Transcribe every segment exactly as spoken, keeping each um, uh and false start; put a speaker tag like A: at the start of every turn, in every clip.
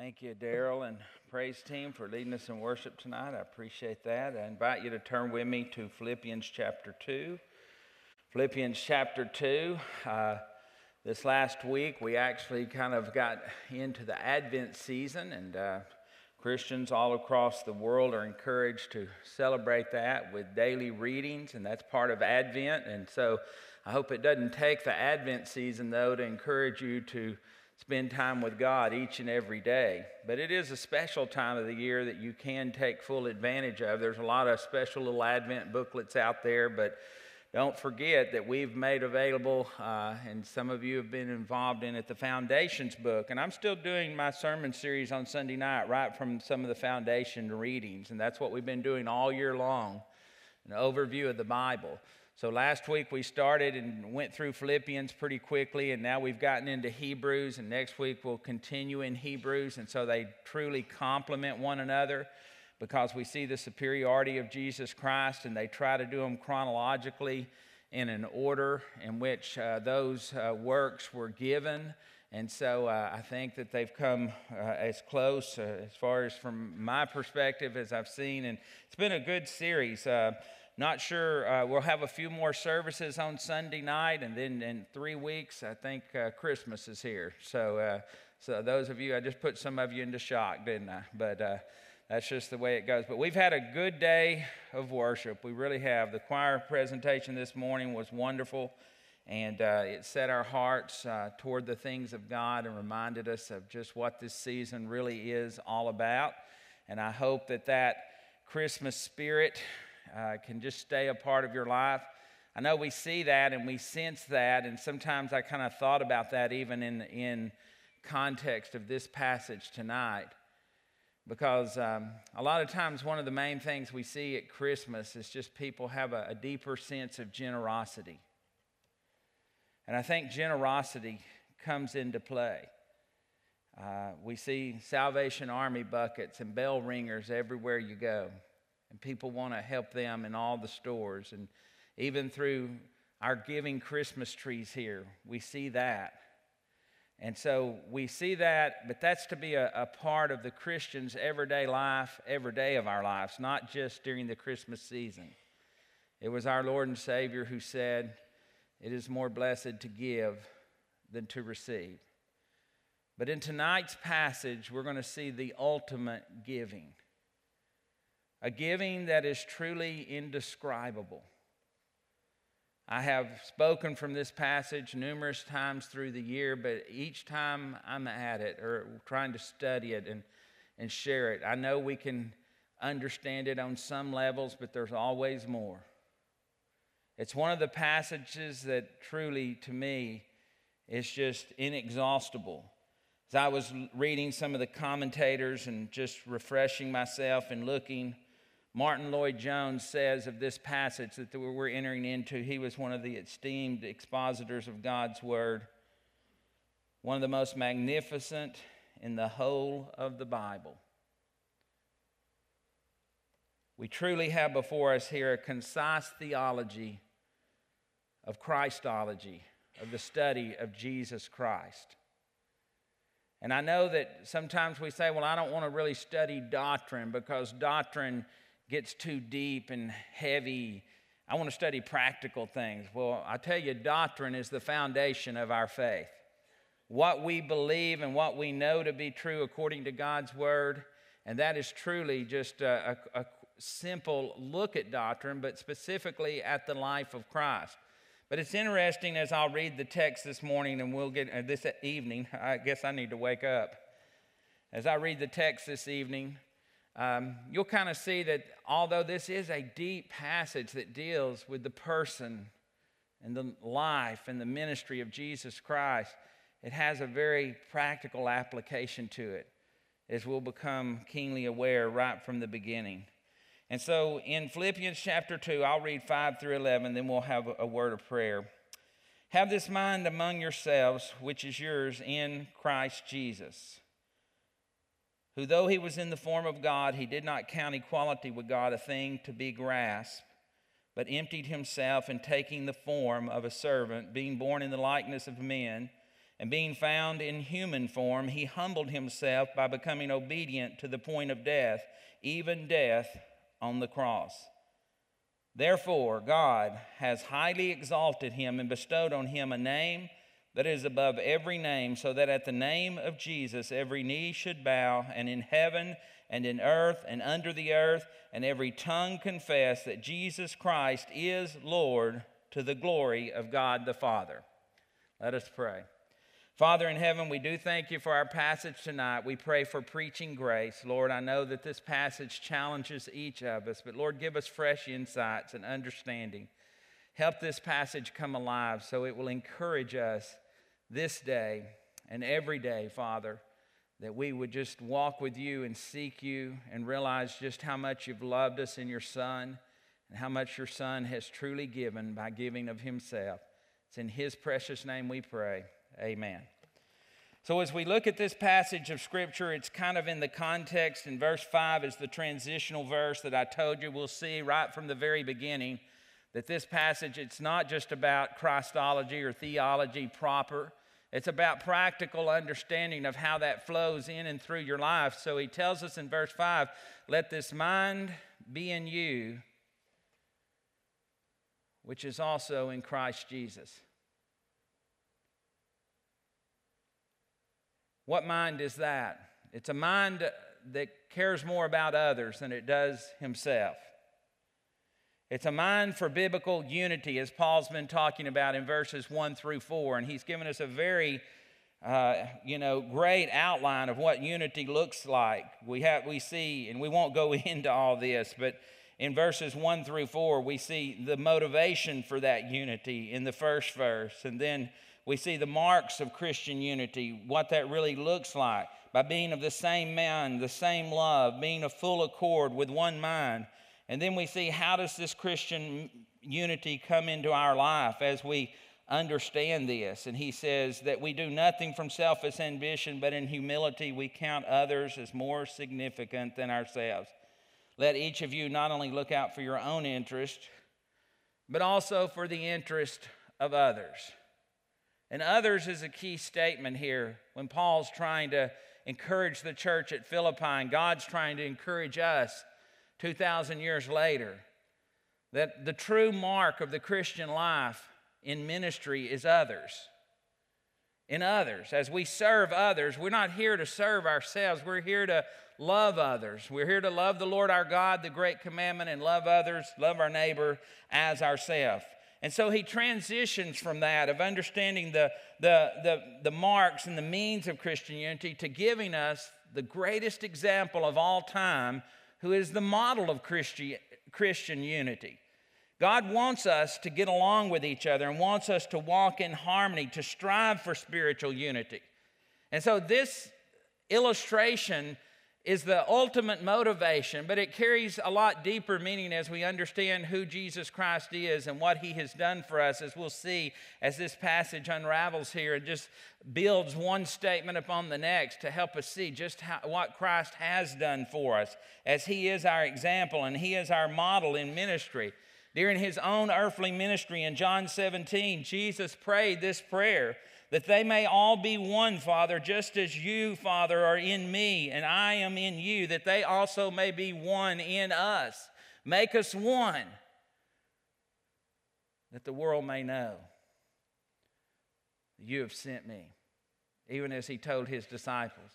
A: Thank you, Daryl and praise team, for leading us in worship tonight. I appreciate that. I invite you to turn with me to Philippians chapter two. Philippians chapter two. Uh, this last week, we actually kind of got into the Advent season, and uh, Christians all across the world are encouraged to celebrate that with daily readings, and that's part of Advent. And so I hope it doesn't take the Advent season, though, to encourage you to spend time with God each and every day. But it is a special time of the year that you can take full advantage of. There's a lot of special little Advent booklets out there, but don't forget that we've made available, uh, and some of you have been involved in it, the Foundations book. And I'm still doing my sermon series on Sunday night right from some of the Foundation readings, and that's what we've been doing all year long, an overview of the Bible. So last week we started and went through Philippians pretty quickly, and now we've gotten into Hebrews, and next week we'll continue in Hebrews, and so they truly complement one another because we see the superiority of Jesus Christ, and they try to do them chronologically in an order in which uh, those uh, works were given. And so uh, I think that they've come uh, as close, uh, as far as from my perspective, as I've seen, and it's been a good series. Uh, Not sure, uh, we'll have a few more services on Sunday night, and then in three weeks, I think uh, Christmas is here. So uh, so those of you, I just put some of you into shock, didn't I? But uh, that's just the way it goes. But we've had a good day of worship. We really have. The choir presentation this morning was wonderful, and uh, it set our hearts uh, toward the things of God and reminded us of just what this season really is all about. And I hope that that Christmas spirit Uh, can just stay a part of your life. I know we see that and we sense that, and sometimes I kind of thought about that even in, in context of this passage tonight, because um, a lot of times one of the main things we see at Christmas is just people have a, a deeper sense of generosity. And I think generosity comes into play. Uh, we see Salvation Army buckets and bell ringers everywhere you go. And people want to help them in all the stores. And even through our giving Christmas trees here, we see that. And so we see that, but that's to be a, a part of the Christian's everyday life, every day of our lives, not just during the Christmas season. It was our Lord and Savior who said, "It is more blessed to give than to receive." But in tonight's passage, we're going to see the ultimate giving. A giving that is truly indescribable. I have spoken from this passage numerous times through the year, but each time I'm at it or trying to study it and, and share it, I know we can understand it on some levels, but there's always more. It's one of the passages that truly, to me, is just inexhaustible. As I was reading some of the commentators and just refreshing myself and looking, Martin Lloyd-Jones says of this passage that we're entering into, he was one of the esteemed expositors of God's Word, one of the most magnificent in the whole of the Bible. We truly have before us here a concise theology of Christology, of the study of Jesus Christ. And I know that sometimes we say, well, I don't want to really study doctrine because doctrine gets too deep and heavy. I want to study practical things. Well, I tell you, doctrine is the foundation of our faith. What we believe and what we know to be true according to God's Word, and that is truly just a, a, a simple look at doctrine, but specifically at the life of Christ. But it's interesting as I'll read the text this morning, and we'll get uh, this evening. I guess I need to wake up. As I read the text this evening, Um, you'll kind of see that although this is a deep passage that deals with the person and the life and the ministry of Jesus Christ, it has a very practical application to it, as we'll become keenly aware right from the beginning. And so in Philippians chapter two, I'll read five through eleven, then we'll have a word of prayer. "Have this mind among yourselves, which is yours in Christ Jesus, who though he was in the form of God, he did not count equality with God a thing to be grasped, but emptied himself in taking the form of a servant, being born in the likeness of men, And being found in human form, he humbled himself by becoming obedient to the point of death, even death on the cross. Therefore, God has highly exalted him and bestowed on him a name that is above every name, so that at the name of Jesus every knee should bow, and in heaven and in earth and under the earth, and every tongue confess that Jesus Christ is Lord, to the glory of God the Father. Let us pray. Father in heaven, we do thank you for our passage tonight. We pray for preaching grace. Lord, I know that this passage challenges each of us, but Lord, give us fresh insights and understanding. Help this passage come alive so it will encourage us this day and every day, Father, that we would just walk with you and seek you and realize just how much you've loved us in your Son and how much your Son has truly given by giving of himself. It's in his precious name we pray. Amen. So as we look at this passage of Scripture, it's kind of in the context, and verse five is the transitional verse that I told you. We'll see right from the very beginning that this passage, it's not just about Christology or theology proper. It's about practical understanding of how that flows in and through your life. So he tells us in verse five, let this mind be in you, which is also in Christ Jesus. What mind is that? It's a mind that cares more about others than it does himself. It's a mind for biblical unity, as Paul's been talking about in verses one through four, and he's given us a very, uh, you know, great outline of what unity looks like. We have, we see, and we won't go into all this, but in verses one through four, we see the motivation for that unity in the first verse, and then we see the marks of Christian unity, what that really looks like, by being of the same mind, the same love, being of full accord with one mind. And then we see how does this Christian unity come into our life as we understand this. And he says that we do nothing from selfish ambition, but in humility we count others as more significant than ourselves. Let each of you not only look out for your own interest, but also for the interest of others. And others is a key statement here when Paul's trying to encourage the church at Philippi, and God's trying to encourage us two thousand years later, that the true mark of the Christian life in ministry is others. In others. As we serve others, we're not here to serve ourselves. We're here to love others. We're here to love the Lord our God, the great commandment, and love others, love our neighbor as ourselves. And so he transitions from that of understanding the, the, the, the marks and the means of Christian unity to giving us the greatest example of all time, who is the model of Christi- Christian unity. God wants us to get along with each other and wants us to walk in harmony, to strive for spiritual unity. And so this illustration is the ultimate motivation, but it carries a lot deeper meaning as we understand who Jesus Christ is and what he has done for us, as we'll see as this passage unravels here and just builds one statement upon the next to help us see just how, what Christ has done for us, as he is our example and he is our model in ministry. During his own earthly ministry in John seventeen, Jesus prayed this prayer, that they may all be one, Father, just as you, Father, are in me and I am in you, that they also may be one in us. Make us one, that the world may know that you have sent me, even as he told his disciples.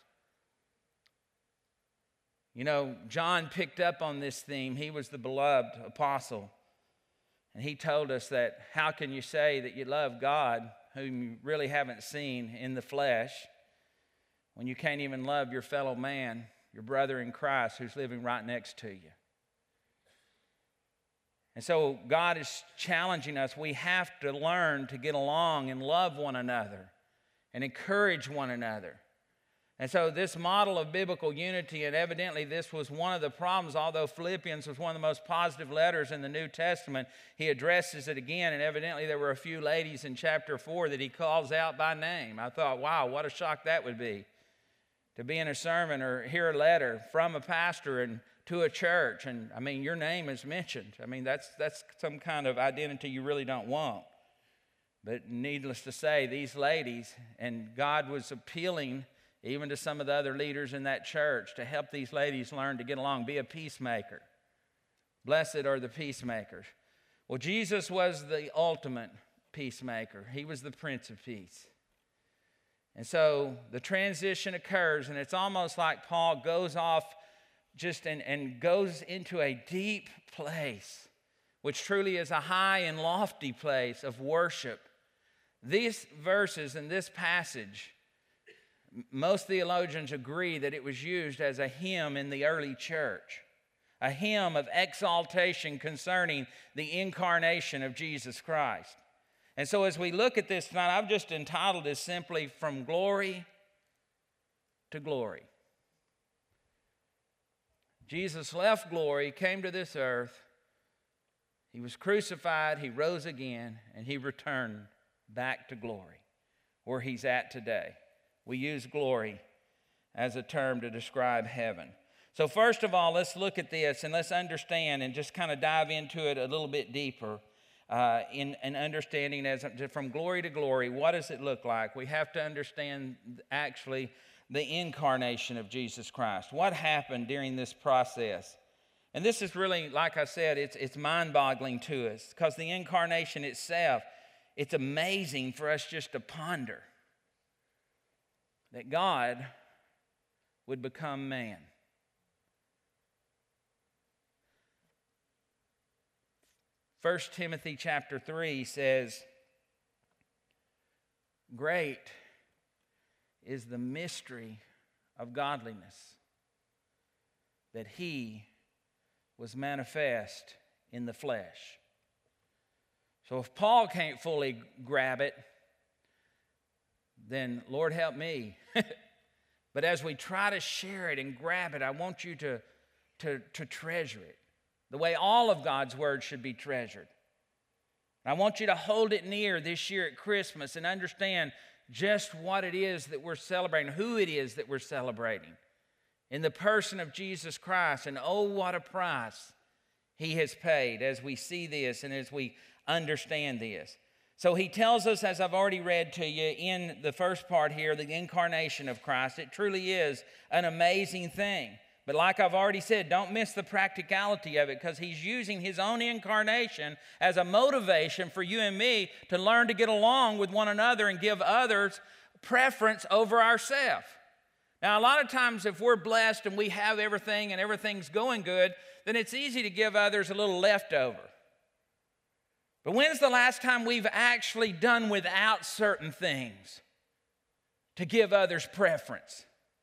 A: You know, John picked up on this theme. He was the beloved apostle. And he told us that how can you say that you love God whom you really haven't seen in the flesh when you can't even love your fellow man, your brother in Christ who's living right next to you? And so God is challenging us. We have to learn to get along and love one another and encourage one another. And so this model of biblical unity, and evidently this was one of the problems, although Philippians was one of the most positive letters in the New Testament, he addresses it again, and evidently there were a few ladies in chapter four that he calls out by name. I thought, wow, what a shock that would be, to be in a sermon or hear a letter from a pastor and to a church, and I mean, your name is mentioned. I mean, that's, that's some kind of identity you really don't want. But needless to say, these ladies, and God was appealing even to some of the other leaders in that church to help these ladies learn to get along, be a peacemaker. Blessed are the peacemakers. Well, Jesus was the ultimate peacemaker. He was the Prince of Peace. And so the transition occurs, and it's almost like Paul goes off just and, and goes into a deep place, which truly is a high and lofty place of worship. These verses in this passage, most theologians agree that it was used as a hymn in the early church, a hymn of exaltation concerning the incarnation of Jesus Christ. And so as we look at this tonight, I've just entitled this simply From Glory to Glory. Jesus left glory, came to this earth. He was crucified, he rose again, and he returned back to glory, where he's at today. We use glory as a term to describe heaven. So first of all, let's look at this and let's understand and just kind of dive into it a little bit deeper. Uh, in, in understanding as from glory to glory, what does it look like? We have to understand actually the incarnation of Jesus Christ. What happened during this process? And this is really, like I said, it's, it's mind-boggling to us because the incarnation itself, it's amazing for us just to ponder that God would become man. First Timothy chapter three says, "Great is the mystery of godliness, that he was manifest in the flesh." So if Paul can't fully grab it, then Lord help me. But as we try to share it and grab it, I want you to, to, to treasure it the way all of God's word should be treasured. I want you to hold it near this year at Christmas and understand just what it is that we're celebrating, who it is that we're celebrating in the person of Jesus Christ. And oh, what a price he has paid as we see this and as we understand this. So he tells us, as I've already read to you in the first part here, the incarnation of Christ. It truly is an amazing thing. But like I've already said, don't miss the practicality of it because he's using his own incarnation as a motivation for you and me to learn to get along with one another and give others preference over ourselves. Now, a lot of times if we're blessed and we have everything and everything's going good, then it's easy to give others a little leftover. But when's the last time we've actually done without certain things to give others preference?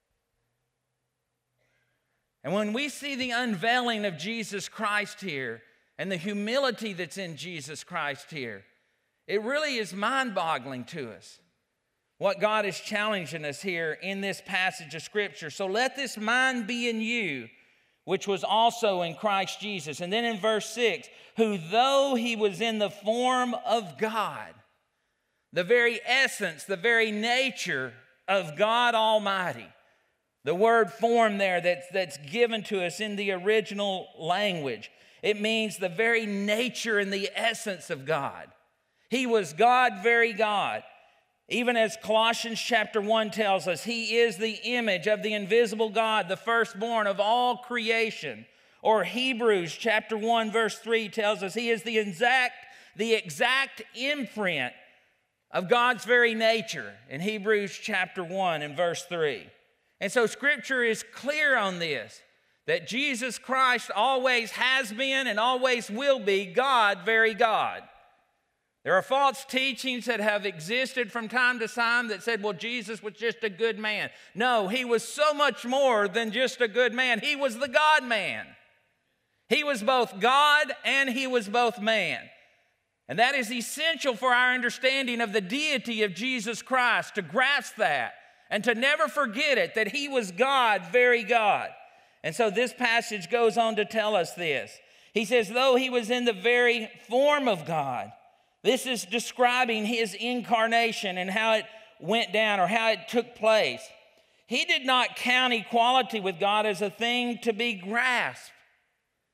A: And when we see the unveiling of Jesus Christ here and the humility that's in Jesus Christ here, it really is mind-boggling to us what God is challenging us here in this passage of Scripture. So let this mind be in you, which was also in Christ Jesus. And then in verse six, who though he was in the form of God, the very essence, the very nature of God Almighty. The word form there that's, that's given to us in the original language, it means the very nature and the essence of God. He was God, very God. Even as Colossians chapter one tells us, he is the image of the invisible God, the firstborn of all creation. Or Hebrews chapter one verse three tells us he is the exact, the exact imprint of God's very nature in Hebrews chapter one and verse three. And so Scripture is clear on this, that Jesus Christ always has been and always will be God, very God. There are false teachings that have existed from time to time that said, well, Jesus was just a good man. No, he was so much more than just a good man. He was the God-man. He was both God and he was both man. And that is essential for our understanding of the deity of Jesus Christ, to grasp that. And to never forget it, that he was God, very God. And so this passage goes on to tell us this. He says, though he was in the very form of God, this is describing his incarnation and how it went down or how it took place. He did not count equality with God as a thing to be grasped.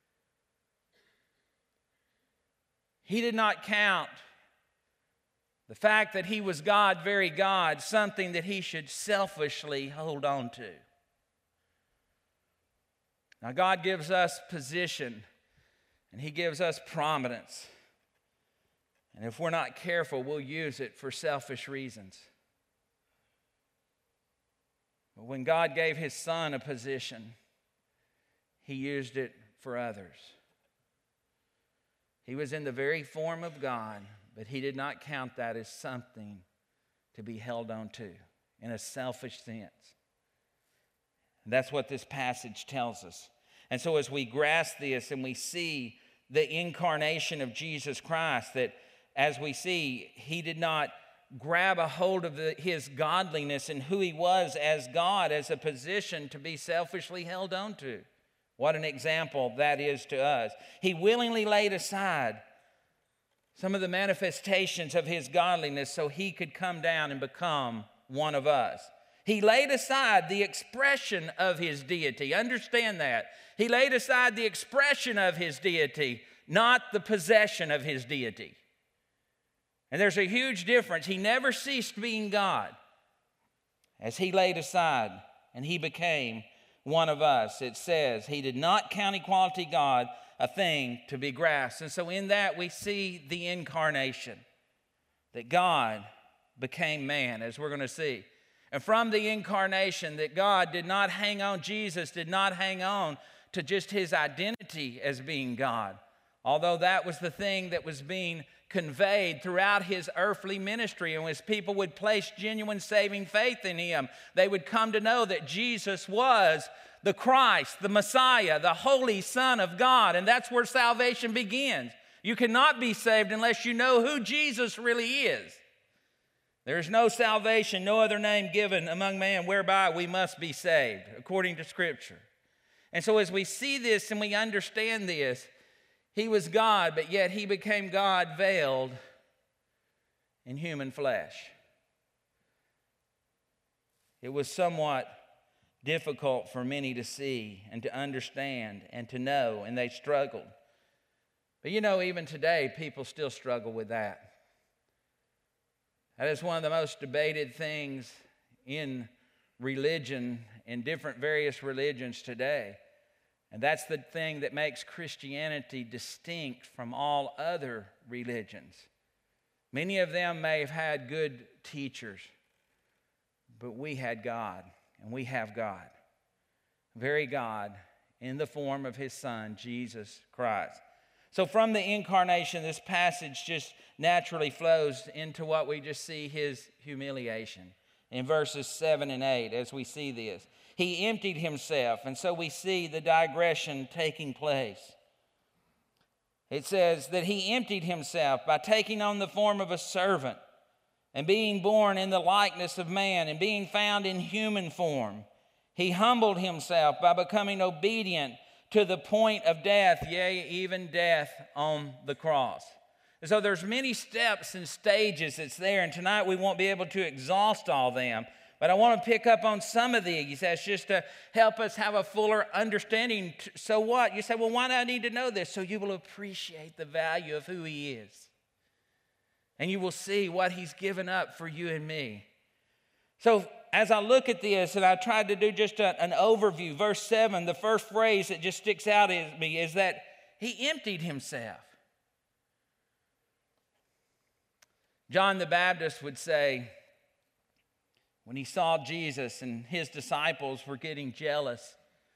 A: He did not count The fact that he was God, very God, something that he should selfishly hold on to. Now, God gives us position, and he gives us prominence. And if we're not careful, we'll use it for selfish reasons. But when God gave his Son a position, he used it for others. He was in the very form of God, but he did not count that as something to be held on to in a selfish sense. And that's what this passage tells us. And so as we grasp this and we see the incarnation of Jesus Christ, that as we see, he did not grab a hold of the, his godliness and who he was as God as a position to be selfishly held on to. What an example that is to us. He willingly laid aside some of the manifestations of his godliness so he could come down and become one of us. He laid aside the expression of his deity. Understand that. He laid aside the expression of his deity, not the possession of his deity. And there's a huge difference. He never ceased being God as he laid aside and he became one of us. It says he did not count equality God a thing to be grasped. And so in that we see the incarnation, that God became man, as we're going to see. And from the incarnation, that God did not hang on, Jesus did not hang on to just his identity as being God, although that was the thing that was being conveyed throughout his earthly ministry. And as people would place genuine saving faith in him, they would come to know that Jesus was the Christ, the Messiah, the Holy Son of God. And that's where salvation begins. You cannot be saved unless you know who Jesus really is. There is no salvation, no other name given among men whereby we must be saved, according to Scripture. And so as we see this and we understand this, he was God, but yet he became God veiled in human flesh. It was somewhat difficult for many to see and to understand and to know, and they struggled. But you know, even today, people still struggle with that. That is one of the most debated things in religion, in different various religions today. And that's the thing that makes Christianity distinct from all other religions. Many of them may have had good teachers, but we had God, and we have God. Very God in the form of his Son, Jesus Christ. So from the incarnation, this passage just naturally flows into what we just see, his humiliation. In verses seven and eight, as we see this, he emptied himself, and so we see the digression taking place. It says that he emptied himself by taking on the form of a servant and being born in the likeness of man and being found in human form. He humbled himself by becoming obedient to the point of death, yea, even death on the cross. And so there's many steps and stages that's there, and tonight we won't be able to exhaust all them. But I want to pick up on some of these as just to help us have a fuller understanding. So what? You say, well, why do I need to know this? So you will appreciate the value of who he is. And you will see what he's given up for you and me. So as I look at this, and I tried to do just a, an overview, verse seven, the first phrase that just sticks out at me is that he emptied himself. John the Baptist would say, when he saw Jesus and his disciples were getting jealous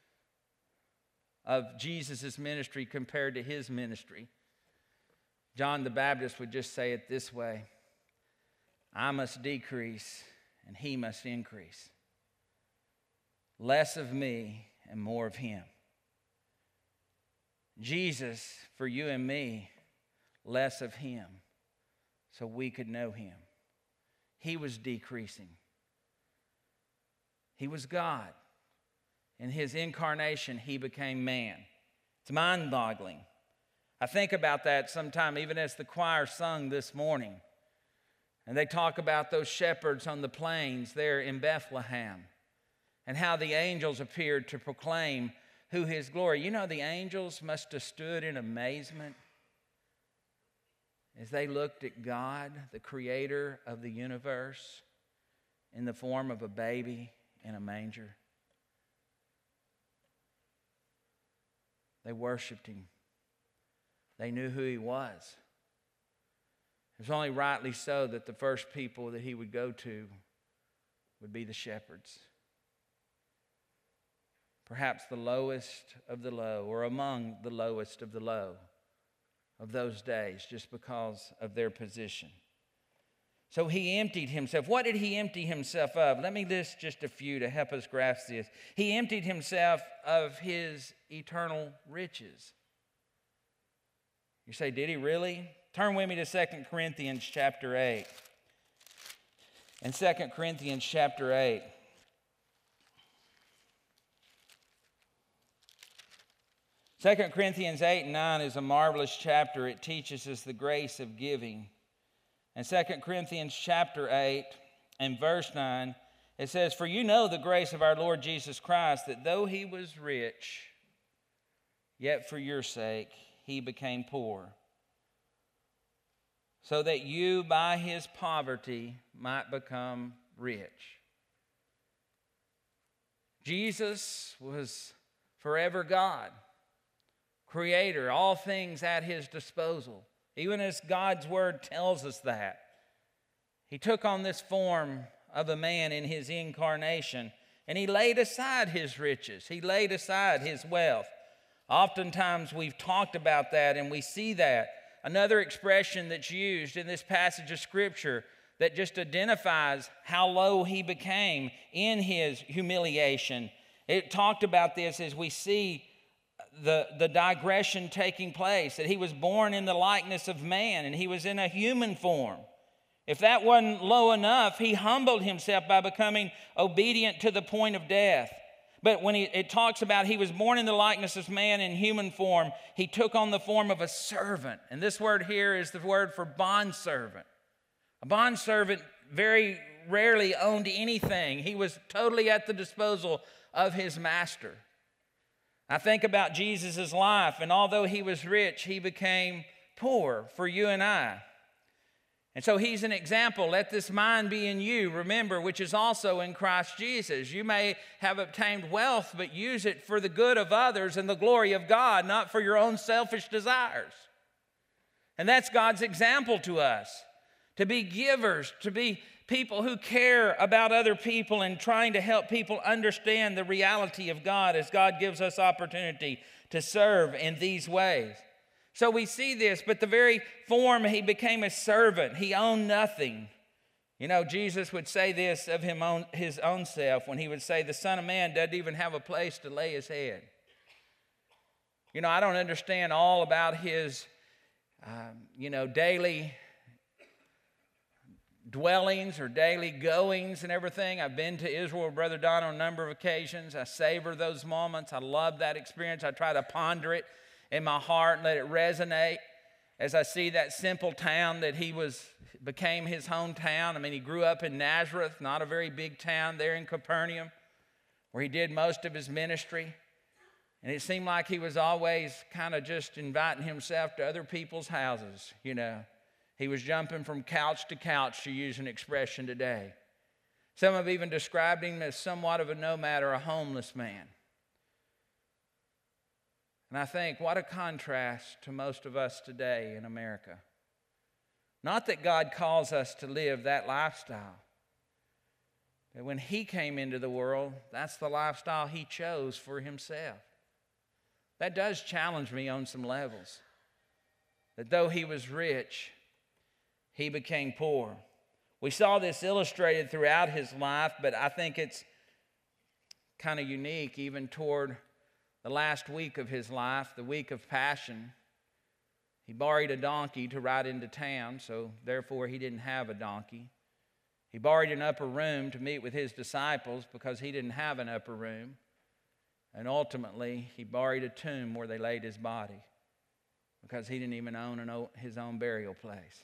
A: of Jesus' ministry compared to his ministry, John the Baptist would just say it this way: I must decrease and he must increase. Less of me and more of him. Jesus, for you and me, less of him so we could know him. He was decreasing. He was God. In his incarnation, he became man. It's mind-boggling. I think about that sometime, even as the choir sung this morning. And they talk about those shepherds on the plains there in Bethlehem and how the angels appeared to proclaim who his glory. You know, the angels must have stood in amazement as they looked at God, the creator of the universe, in the form of a baby in a manger. They worshiped him. They knew who he was. It was only rightly so that the first people that he would go to would be the shepherds. Perhaps the lowest of the low, or among the lowest of the low of those days, just because of their position. So he emptied himself. What did he empty himself of? Let me list just a few to help us grasp this. He emptied himself of his eternal riches. You say, did he really? Turn with me to Second Corinthians chapter eight. In Second Corinthians chapter eight, Second Corinthians eight and nine is a marvelous chapter. It teaches us the grace of giving. In Second Corinthians chapter eight and verse nine, it says, "For you know the grace of our Lord Jesus Christ, that though he was rich, yet for your sake he became poor, so that you by his poverty might become rich." Jesus was forever God, creator, all things at his disposal. Even as God's word tells us that. He took on this form of a man in his incarnation, and he laid aside his riches. He laid aside his wealth. Oftentimes we've talked about that, and we see that. Another expression that's used in this passage of Scripture that just identifies how low he became in his humiliation. It talked about this as we see The, the digression taking place, that he was born in the likeness of man and he was in a human form. If that wasn't low enough, he humbled himself by becoming obedient to the point of death. But when he, it talks about he was born in the likeness of man in human form, he took on the form of a servant. And this word here is the word for bondservant. A bondservant very rarely owned anything. He was totally at the disposal of his master. I think about Jesus' life, and although he was rich, he became poor for you and I. And so he's an example. Let this mind be in you, remember, which is also in Christ Jesus. You may have obtained wealth, but use it for the good of others and the glory of God, not for your own selfish desires. And that's God's example to us, to be givers, to be people who care about other people and trying to help people understand the reality of God as God gives us opportunity to serve in these ways. So we see this, but the very form he became a servant. He owned nothing. You know, Jesus would say this of him own, his own self when he would say, the Son of Man doesn't even have a place to lay his head. You know, I don't understand all about his, um, you know, daily dwellings or daily goings and everything. I've been to Israel with Brother Don on a number of occasions. I savor those moments. I love that experience. I try to ponder it in my heart and let it resonate as I see that simple town that he was became his hometown. I mean, he grew up in Nazareth, not a very big town there in Capernaum, where he did most of his ministry. And it seemed like he was always kind of just inviting himself to other people's houses, you know. He was jumping from couch to couch, to use an expression today. Some have even described him as somewhat of a nomad or a homeless man. And I think, what a contrast to most of us today in America. Not that God calls us to live that lifestyle. But when he came into the world, that's the lifestyle he chose for himself. That does challenge me on some levels. That though he was rich, he became poor. We saw this illustrated throughout his life, but I think it's kind of unique even toward the last week of his life, the week of Passion. He borrowed a donkey to ride into town, so therefore he didn't have a donkey. He borrowed an upper room to meet with his disciples because he didn't have an upper room. And ultimately, he borrowed a tomb where they laid his body because he didn't even own an, his own burial place.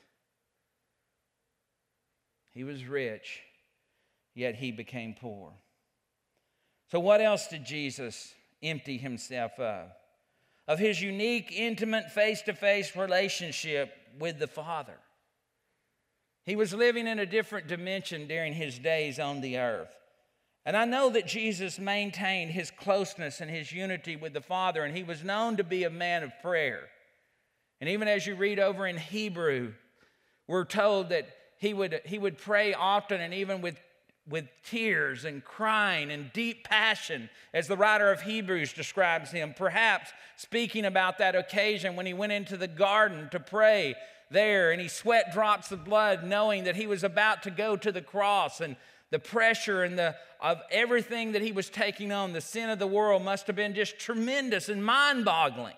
A: He was rich, yet he became poor. So what else did Jesus empty himself of? Of his unique, intimate, face-to-face relationship with the Father. He was living in a different dimension during his days on the earth. And I know that Jesus maintained his closeness and his unity with the Father, and he was known to be a man of prayer. And even as you read over in Hebrew, we're told that he would, he would pray often, and even with, with tears and crying and deep passion, as the writer of Hebrews describes him, perhaps speaking about that occasion when he went into the garden to pray there, and he sweat drops of blood, knowing that he was about to go to the cross, and the pressure and the of everything that he was taking on, the sin of the world, must have been just tremendous and mind-boggling.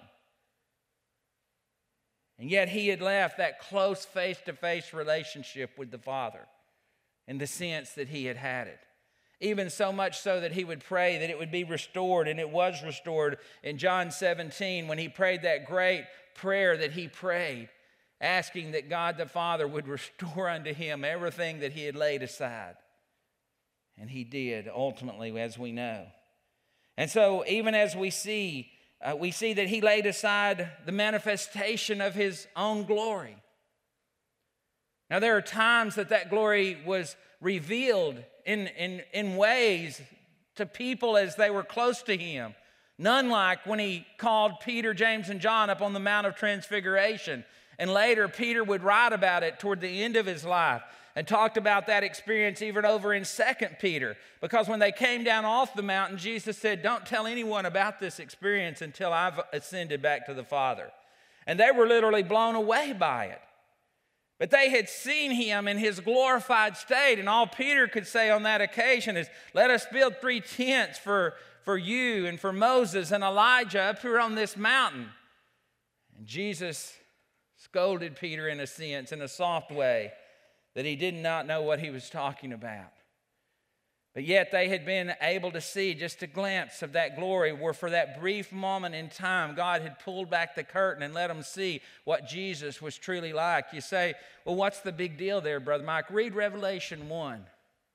A: And yet he had left that close face-to-face relationship with the Father in the sense that he had had it. Even so much so that he would pray that it would be restored, and it was restored in John seventeen when he prayed that great prayer that he prayed, asking that God the Father would restore unto him everything that he had laid aside. And he did, ultimately, as we know. And so even as we see, uh, we see that he laid aside the manifestation of his own glory. Now there are times that that glory was revealed in, in, in ways to people as they were close to him. None like when he called Peter, James, and John up on the Mount of Transfiguration. And later Peter would write about it toward the end of his life, and talked about that experience even over in Second Peter. Because when they came down off the mountain, Jesus said, don't tell anyone about this experience until I've ascended back to the Father. And they were literally blown away by it. But they had seen him in his glorified state, and all Peter could say on that occasion is, let us build three tents for, for you and for Moses and Elijah up here on this mountain. And Jesus scolded Peter in a sense, in a soft way, that he did not know what he was talking about. But yet they had been able to see just a glimpse of that glory, where for that brief moment in time, God had pulled back the curtain and let them see what Jesus was truly like. You say, well, what's the big deal there, Brother Mike? Read Revelation one.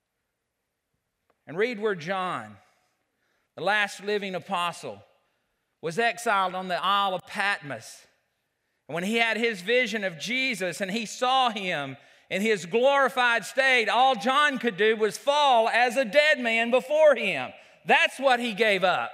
A: And read where John, the last living apostle, was exiled on the Isle of Patmos. And when he had his vision of Jesus and he saw him in his glorified state, all John could do was fall as a dead man before him. That's what he gave up.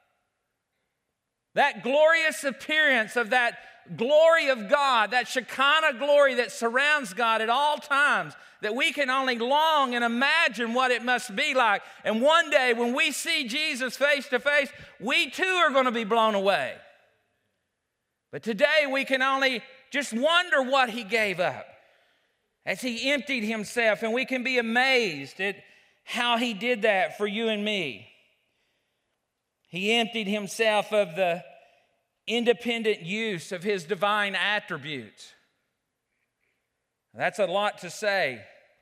A: That glorious appearance of that glory of God, that Shekinah glory that surrounds God at all times, that we can only long and imagine what it must be like. And one day when we see Jesus face to face, we too are going to be blown away. But today we can only just wonder what he gave up as he emptied himself, and we can be amazed at how he did that for you and me. He emptied himself of the independent use of his divine attributes. That's a lot to say.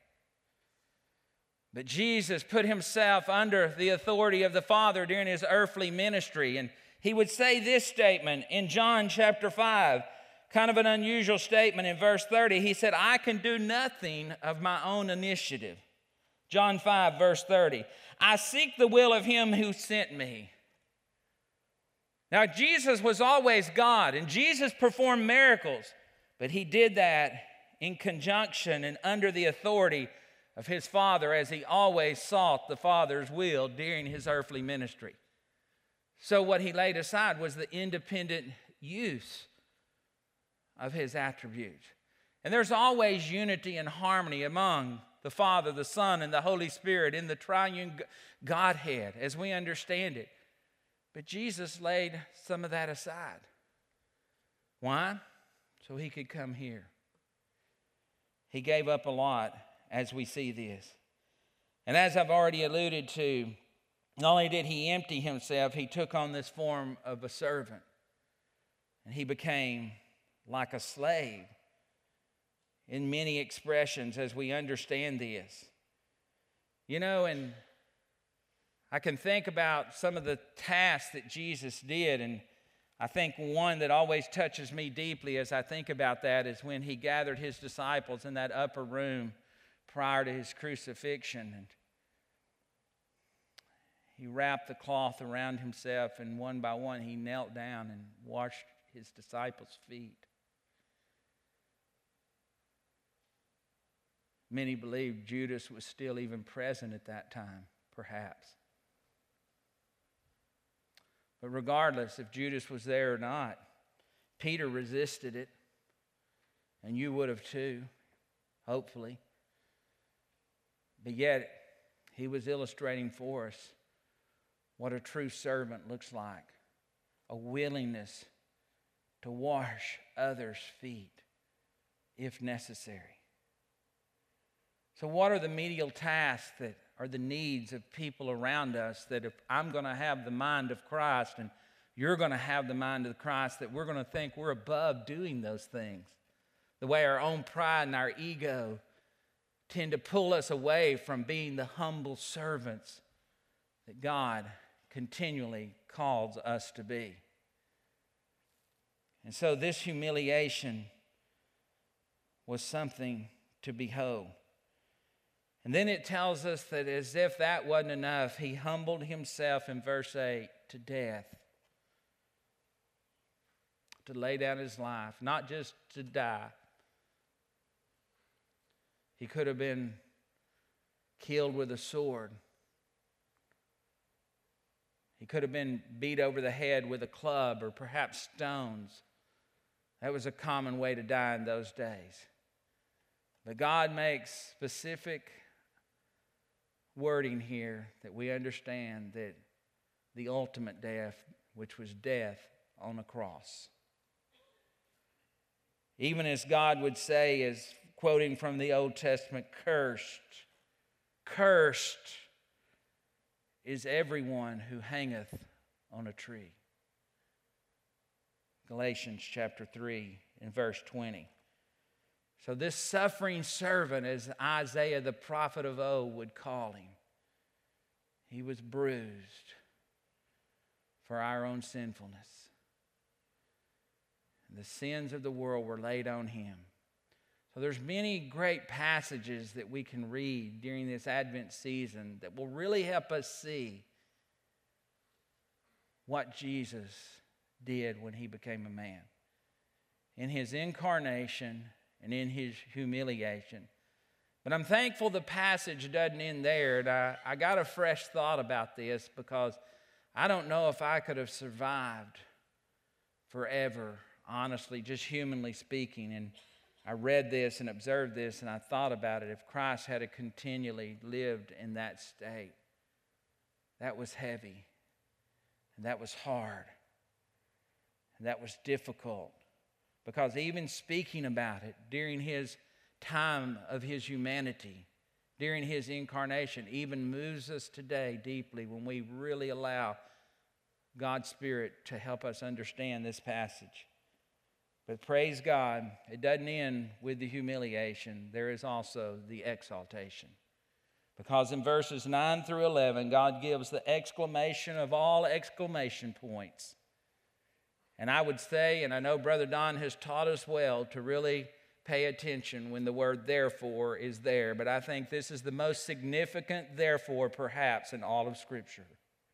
A: But Jesus put himself under the authority of the Father during his earthly ministry. And he would say this statement in John chapter five, kind of an unusual statement in verse thirty. He said, I can do nothing of my own initiative. John five, verse thirty. I seek the will of him who sent me. Now, Jesus was always God, and Jesus performed miracles, but he did that in conjunction and under the authority of his Father, as he always sought the Father's will during his earthly ministry. So what he laid aside was the independent use of his attributes. And there's always unity and harmony among the Father, the Son, and the Holy Spirit in the triune Godhead as we understand it. But Jesus laid some of that aside. Why? So he could come here. He gave up a lot as we see this. And as I've already alluded to, not only did he empty himself, he took on this form of a servant. And he became like a slave in many expressions as we understand this. You know, and I can think about some of the tasks that Jesus did, and I think one that always touches me deeply as I think about that is when he gathered his disciples in that upper room prior to his crucifixion. And he wrapped the cloth around himself, and one by one he knelt down and washed his disciples' feet. Many believe Judas was still even present at that time, perhaps. But regardless if Judas was there or not, Peter resisted it, and you would have too, hopefully. But yet, he was illustrating for us what a true servant looks like, a willingness to wash others' feet if necessary. So what are the medial tasks that are the needs of people around us that if I'm going to have the mind of Christ and you're going to have the mind of Christ, that we're going to think we're above doing those things? The way our own pride and our ego tend to pull us away from being the humble servants that God continually calls us to be. And so this humiliation was something to behold. And then it tells us that as if that wasn't enough, he humbled himself in verse eight to death. To lay down his life, not just to die. He could have been killed with a sword. He could have been beat over the head with a club or perhaps stones. That was a common way to die in those days. But God makes specific wording here that we understand that the ultimate death, which was death on a cross. Even as God would say, as quoting from the Old Testament, cursed, cursed is everyone who hangeth on a tree. Galatians chapter three and verse twenty. So this suffering servant, as Isaiah the prophet of old would call him, he was bruised for our own sinfulness. And the sins of the world were laid on him. So there's many great passages that we can read during this Advent season that will really help us see what Jesus did when he became a man. In his incarnation and in his humiliation. But I'm thankful the passage doesn't end there. And I, I got a fresh thought about this because I don't know if I could have survived forever, honestly, just humanly speaking. And I read this and observed this and I thought about it. If Christ had continually lived in that state, that was heavy. And that was hard. And that was difficult. Because even speaking about it during his time of his humanity, during his incarnation, even moves us today deeply when we really allow God's Spirit to help us understand this passage. But praise God, it doesn't end with the humiliation. There is also the exaltation. Because in verses nine through eleven, God gives the exclamation of all exclamation points. And I would say, and I know Brother Don has taught us well to really pay attention when the word therefore is there. But I think this is the most significant therefore perhaps in all of Scripture.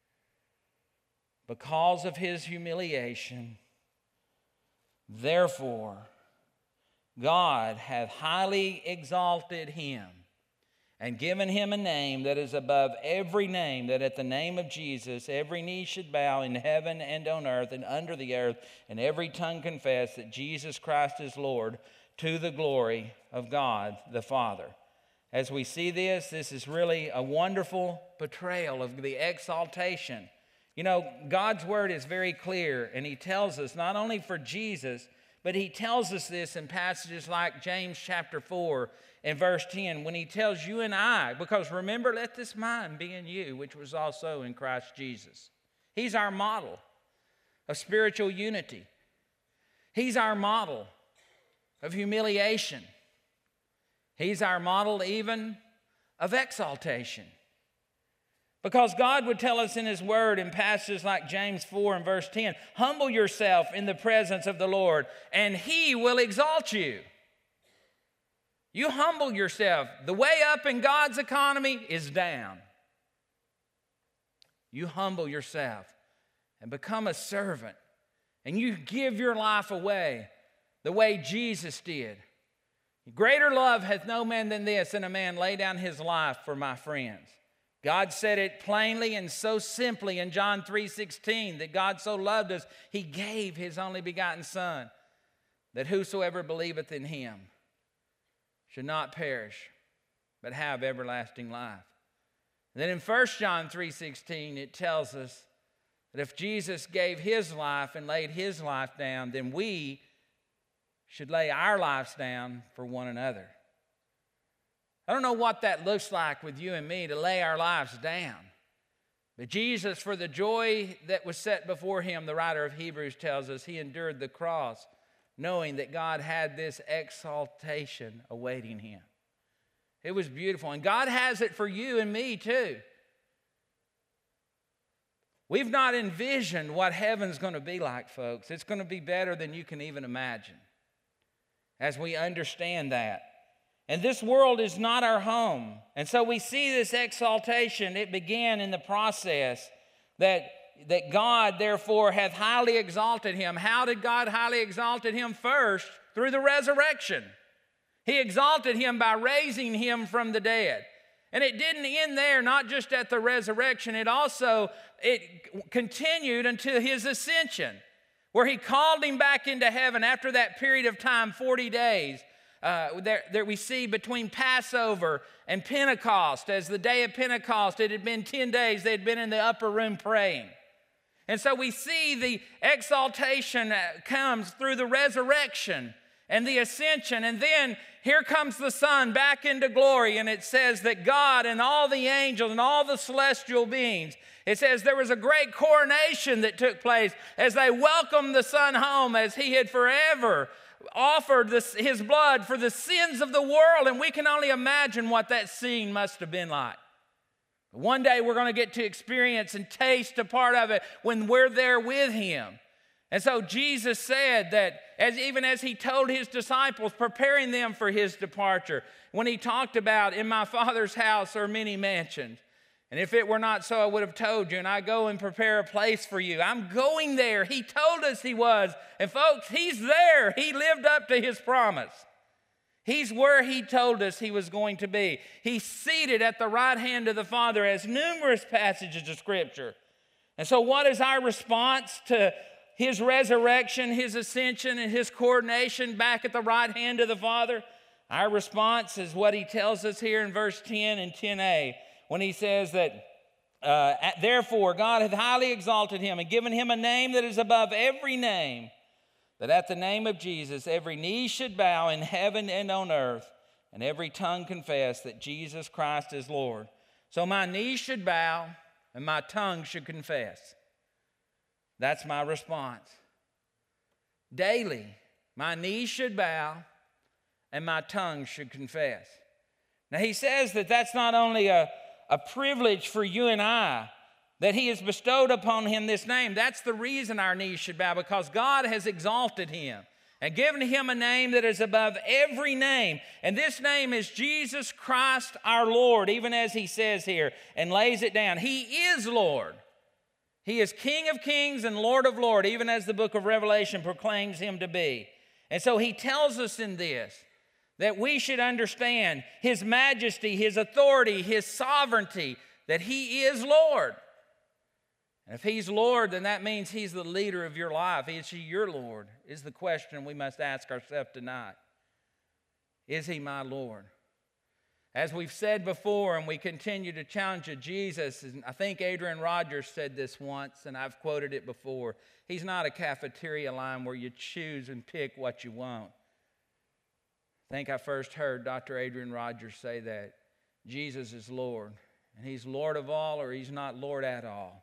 A: Because of his humiliation, therefore, God hath highly exalted him and given him a name that is above every name, that at the name of Jesus every knee should bow in heaven and on earth and under the earth, and every tongue confess that Jesus Christ is Lord, to the glory of God the Father. As we see this, this is really a wonderful portrayal of the exaltation. You know, God's word is very clear, and he tells us not only for Jesus, but he tells us this in passages like James chapter four and verse ten, when he tells you and I, because remember, let this mind be in you, which was also in Christ Jesus. He's our model of spiritual unity. He's our model of humiliation. He's our model even of exaltation. Because God would tell us in his word in passages like James four and verse ten, humble yourself in the presence of the Lord, and he will exalt you. You humble yourself. The way up in God's economy is down. You humble yourself and become a servant, and you give your life away the way Jesus did. Greater love hath no man than this, than a man lay down his life for my friends. God said it plainly and so simply in John three sixteen, that God so loved us, he gave his only begotten Son, that whosoever believeth in him should not perish, but have everlasting life. And then in First John three sixteen, it tells us that if Jesus gave his life and laid his life down, then we should lay our lives down for one another. I don't know what that looks like with you and me to lay our lives down. But Jesus, for the joy that was set before him, the writer of Hebrews tells us, he endured the cross, knowing that God had this exaltation awaiting him. It was beautiful. And God has it for you and me too. We've not envisioned what heaven's going to be like, folks. It's going to be better than you can even imagine, as we understand that. And this world is not our home. And so we see this exaltation. It began in the process that, that God, therefore, hath highly exalted him. How did God highly exalted him? First, through the resurrection. He exalted him by raising him from the dead. And it didn't end there, not just at the resurrection. It also it continued until his ascension, where he called him back into heaven after that period of time, forty days. Uh, there, there we see between Passover and Pentecost. As the day of Pentecost, it had been ten days. They had been in the upper room praying. And so we see the exaltation comes through the resurrection and the ascension. And then here comes the Son back into glory. And it says that God and all the angels and all the celestial beings, it says there was a great coronation that took place as they welcomed the Son home, as he had forever offered this, his blood for the sins of the world. And we can only imagine what that scene must have been like. One day we're going to get to experience and taste a part of it when we're there with him. And so Jesus said that as even as he told his disciples, preparing them for his departure, when he talked about, in my Father's house are many mansions, and if it were not so, I would have told you, and I go and prepare a place for you. I'm going there. He told us he was. And folks, he's there. He lived up to his promise. He's where he told us he was going to be. He's seated at the right hand of the Father, as numerous passages of Scripture. And so what is our response to his resurrection, his ascension, and his coronation back at the right hand of the Father? Our response is what he tells us here in verse ten and ten a, when he says that, uh, therefore God hath highly exalted him and given him a name that is above every name, that at the name of Jesus every knee should bow in heaven and on earth, and every tongue confess that Jesus Christ is Lord. So my knees should bow and my tongue should confess. That's my response. Daily, my knees should bow and my tongue should confess. Now he says that that's not only a, a privilege for you and I, that he has bestowed upon him this name. That's the reason our knees should bow, because God has exalted him and given him a name that is above every name. And this name is Jesus Christ our Lord, even as he says here and lays it down. He is Lord. He is King of kings and Lord of lords, even as the book of Revelation proclaims him to be. And so he tells us in this that we should understand his majesty, his authority, his sovereignty, that he is Lord. And if he's Lord, then that means he's the leader of your life. Is he your Lord? Is the question we must ask ourselves tonight. Is he my Lord? As we've said before, and we continue to challenge you, Jesus, and I think Adrian Rogers said this once, and I've quoted it before, he's not a cafeteria line where you choose and pick what you want. I think I first heard Doctor Adrian Rogers say that. Jesus is Lord, and he's Lord of all, or he's not Lord at all.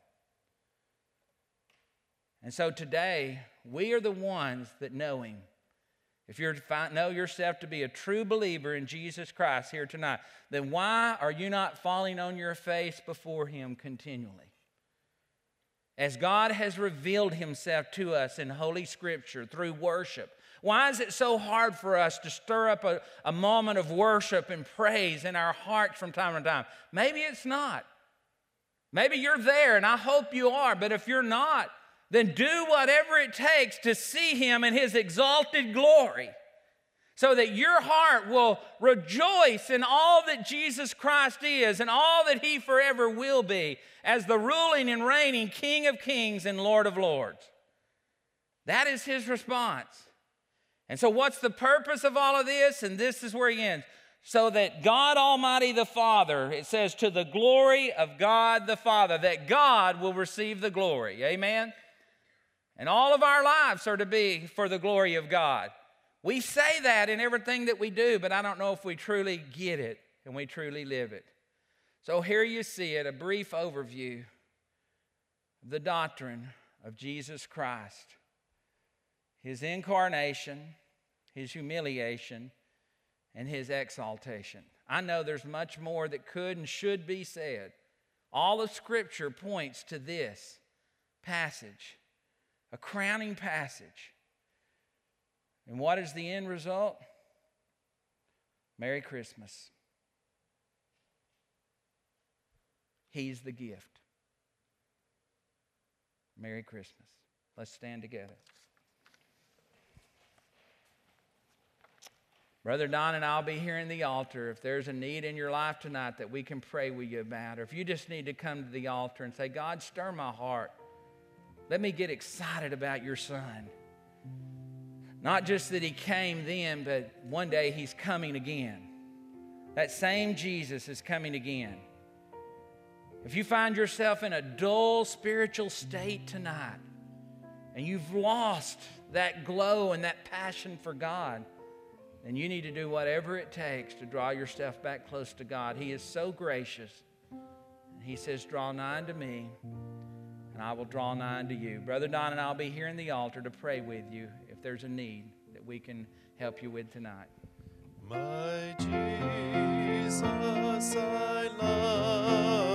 A: And so today, we are the ones that know him. If you know yourself to be a true believer in Jesus Christ here tonight, then why are you not falling on your face before him continually? As God has revealed himself to us in Holy Scripture through worship, why is it so hard for us to stir up a, a moment of worship and praise in our hearts from time to time? Maybe it's not. Maybe you're there, and I hope you are, but if you're not, then do whatever it takes to see him in his exalted glory, so that your heart will rejoice in all that Jesus Christ is and all that he forever will be as the ruling and reigning King of Kings and Lord of Lords. That is his response. And so what's the purpose of all of this? And this is where he ends. So that God Almighty the Father, it says, to the glory of God the Father, that God will receive the glory. Amen? And all of our lives are to be for the glory of God. We say that in everything that we do, but I don't know if we truly get it and we truly live it. So here you see it, a brief overview of the doctrine of Jesus Christ. His incarnation, his humiliation, and his exaltation. I know there's much more that could and should be said. All of Scripture points to this passage, a crowning passage. And what is the end result? Merry Christmas. He's the gift. Merry Christmas. Let's stand together. Brother Don and I will be here in the altar. If there's a need in your life tonight that we can pray with you about, or if you just need to come to the altar and say, God, stir my heart. Let me get excited about your Son. Not just that he came then, but one day he's coming again. That same Jesus is coming again. If you find yourself in a dull spiritual state tonight, and you've lost that glow and that passion for God, then you need to do whatever it takes to draw yourself back close to God. He is so gracious. He says, draw nigh unto me, and I will draw nigh unto you. Brother Don and I will be here in the altar to pray with you if there's a need that we can help you with tonight.
B: My Jesus, I love